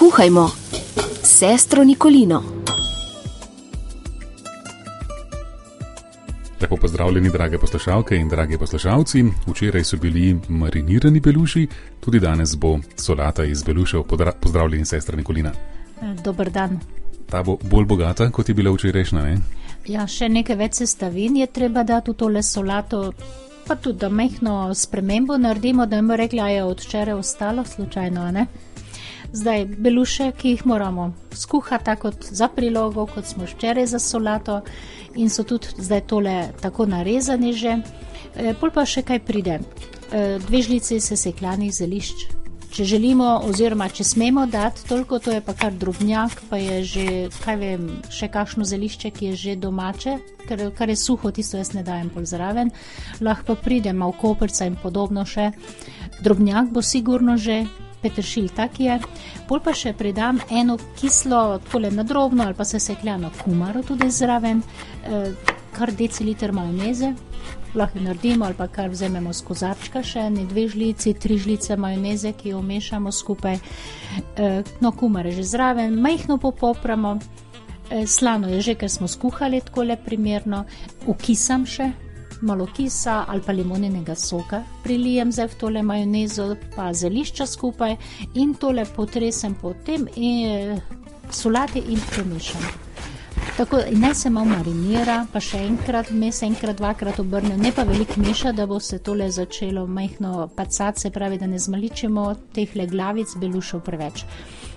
Kuhajmo s sestro Nikolino. Lepo pozdravljeni, drage poslušalke in dragi poslušalci. Včeraj so bili marinirani beluši, tudi danes bo solata iz belušev. Pozdravljeni, sestra Nikolina. Dober dan. Ta bo bolj bogata, kot je bila včerajšnja, ne? Ja, še nekaj več sestavin je treba dati v tole solato, pa tudi da majhno spremembo naredimo, da bomo rekli, a je od včeraj ostalo slučajno, ne? Zdaj, beluše, ki jih moramo skuhati tako za prilogo, kot smo včeraj za solato, in so tudi zdaj tole tako narezani že. Pol pa še kaj pride. 2 žlici sesekljanih zelišč. Če želimo oziroma če smemo dati toliko, to je pa kar drobnjak, pa je že, kaj vem, še kakšno zelišče, ki je že domače, kar je suho, tisto jaz ne dajem pol zraven. Lahko pa pride malo koprca in podobno še. Drobnjak bo sigurno že, peteršilj tak je. Pol pa še pridam eno kislo, tole nadrobno ali pa sesekljano kumaro tudi zraven, kar deciliter majoneze. Lahko naredimo ali pa kar vzememo z kozarčka še, 2 žlici, 3 žlice majoneze, ki jo mešamo skupaj. No, kumar je že zraven, majhno popopramo. Slano je že, ker smo skuhali takole primerno. Ukisam še, malo kisa ali pa limoninega soka. Prilijem zdaj v tole majonezo, pa zelišča skupaj in tole potresem potem in solati in premešam. Tako, naj se malo marinira, pa še enkrat, vmes enkrat, 2-krat obrnem, ne pa veliko meša, da bo se tole začelo majhno pacati, se pravi, da ne zmaličimo tehle glavic belušev preveč.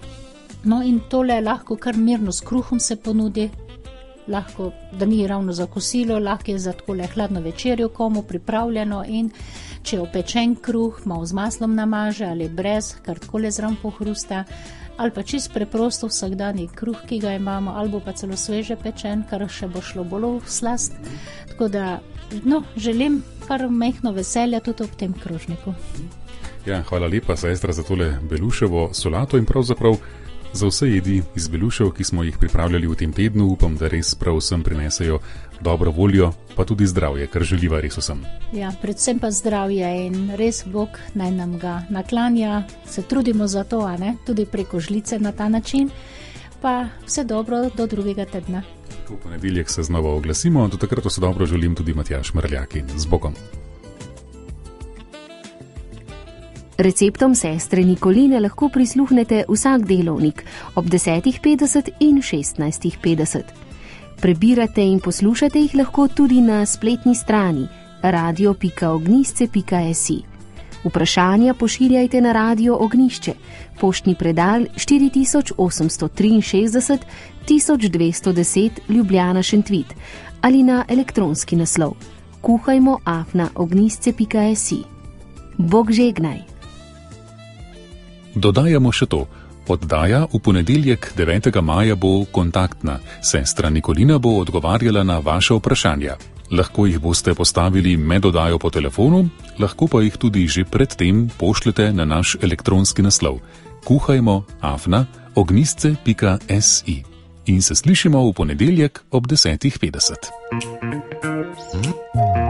No in tole lahko kar mirno s kruhom se ponudi, lahko, da ni ravno za kosilo, lahko je za takole hladno večerjo komu pripravljeno in če je opečen kruh, malo z maslom namaže ali brez, kar takole zraven pohrusta, ali pa čist preprosto vsakdanji kruh, ki ga imamo, ali bo pa celo sveže pečen, kar še bo šlo bolj v slast. Tako da, no, želim kar majhno veselja tudi ob tem krožniku. Ja, hvala lepa, sestra, za tole beluševo solato in pravzaprav za vse jedi iz belušev, ki smo jih pripravljali v tem tednu. Upam, da res prav vsem prinesejo dobro voljo, pa tudi zdravje, kar želiva res vsem. Ja, predvsem pa zdravje in res Bog naj nam ga naklanja. Se trudimo za to, a ne? Tudi preko žlice na ta način. Pa vse dobro do drugega tedna. V ponedeljek se znova oglasimo, do takrat vse dobro želim tudi Matjaž Mrljak. Z Bogom. Receptom sestre Nikoline lahko prisluhnete vsak delovnik ob 10.50 in 16.50. Prebirate in poslušate jih lahko tudi na spletni strani radio.ognisce.si. Vprašanja pošiljajte na Radio Ognišče, poštni predal 4863 1210 Ljubljana Šentvit ali na elektronski naslov kuhajmo@ognisce.si. Bog žegnaj. Dodajamo še to. Oddaja v ponedeljek 9. maja bo kontaktna. Sestra Nikolina bo odgovarjala na vaše vprašanja. Lahko jih boste postavili med oddajo po telefonu, lahko pa jih tudi že predtem pošljete na naš elektronski naslov kuhajmo@ognisce.si. In se slišimo v ponedeljek ob 10.50.